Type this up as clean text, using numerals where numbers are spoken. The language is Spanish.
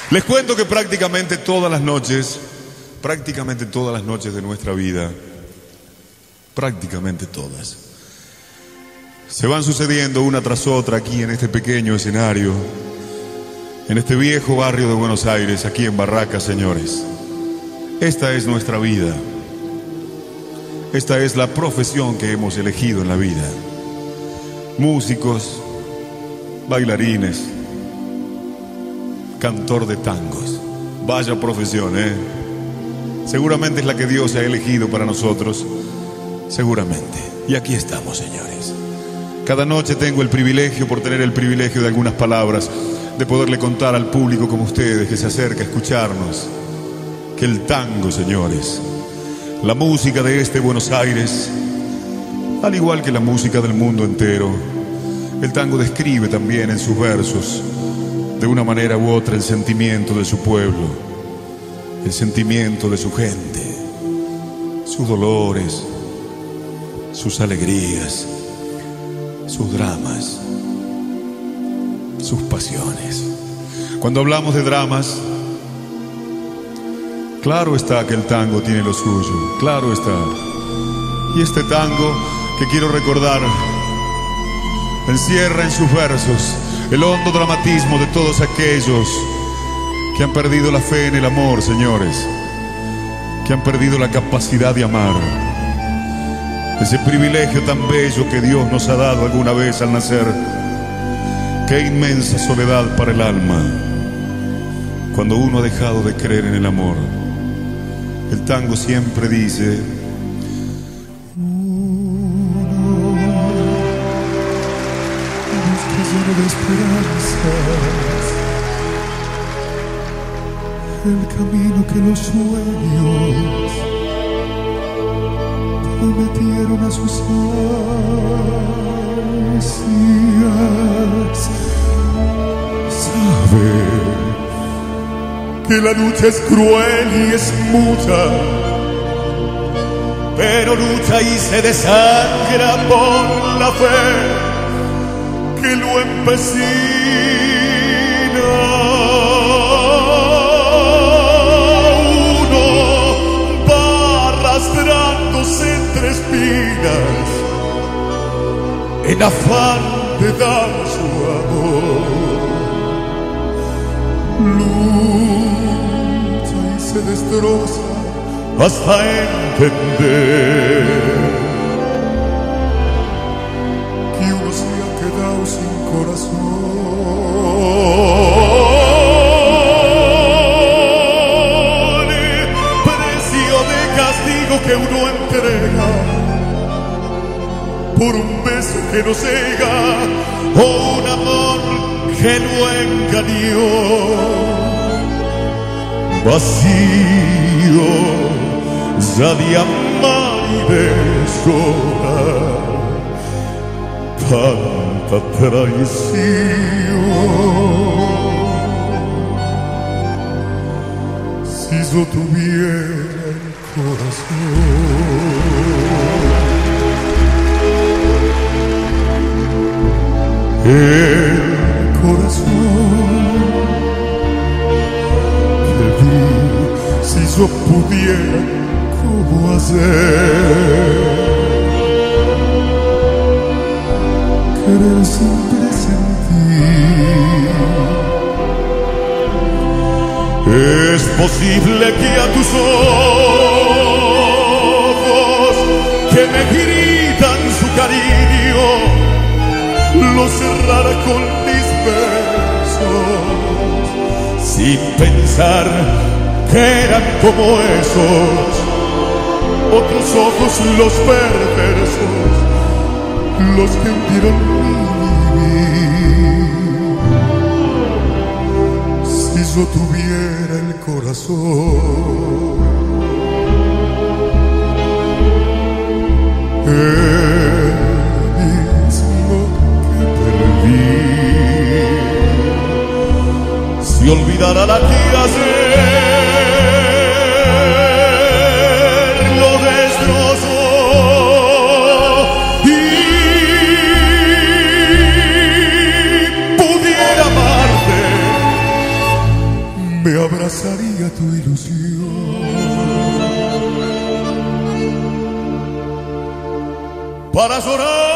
Les cuento que prácticamente todas las noches de nuestra vida, prácticamente todas, se van sucediendo una tras otra aquí en este pequeño escenario, en este viejo barrio de Buenos Aires, aquí en Barracas, señores. Esta es nuestra vida. Esta es la profesión que hemos elegido en la vida. Músicos, bailarines, cantor de tangos. Vaya profesión, ¿eh? Seguramente es la que Dios ha elegido para nosotros. Seguramente. Y aquí estamos, señores. Cada noche tengo el privilegio, por tener el privilegio de algunas palabras, de poderle contar al público como ustedes que se acerca a escucharnos, que el tango, señores, la música de este Buenos Aires, al igual que la música del mundo entero, el tango describe también en sus versos, de una manera u otra, el sentimiento de su pueblo, el sentimiento de su gente, sus dolores, sus alegrías, sus dramas, sus pasiones. Cuando hablamos de dramas, claro está que el tango tiene lo suyo, claro está. Y este tango que quiero recordar encierra en sus versos el hondo dramatismo de todos aquellos que han perdido la fe en el amor, señores, que han perdido la capacidad de amar, ese privilegio tan bello que Dios nos ha dado alguna vez al nacer. Qué inmensa soledad para el alma cuando uno ha dejado de creer en el amor. El tango siempre dice: lleno de esperanzas, el camino que los sueños prometieron a sus ansias. Sabe que la lucha es cruel y es mucha, pero lucha y se desangra por la fe que lo empecina. Uno va arrastrándose entre espinas en afán de dar su amor. Lucha y se destroza hasta entender que uno se ha quedado sin corazón. Precio de castigo que uno entrega por un beso que no cega o un amor que lo engañó. Vacío ya de amar y de llorar, tanta traición. Si yo tuviera el corazón que vi, si yo pudiera, ¿cómo hacer? Querer siempre sentir. Es posible que a tus ojos que me gritan su cariño lo cerrara con mis besos, sin pensar que eran como esos otros ojos, los perversos, los que hundieron mi vivir. Si yo tuviera el corazón, el mismo que perdí, si olvidara la que ayer lo destrozó y pudiera amarte me abrazaría tu ilusión. Para llorar